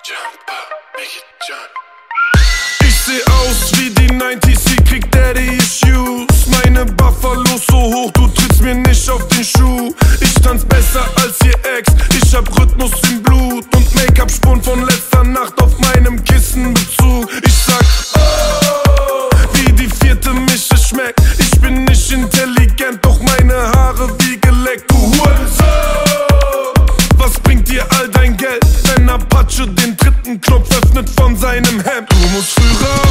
Ich seh aus wie die 90s, sie kriegt Daddy Issues. Meine Buffalos so hoch, du trittst mir nicht auf den Schuh. Ich tanz besser als ihr Ex, ich hab Rhythmus im Blut und Make-up-Spuren von letzter Nacht auf meinem Kissen.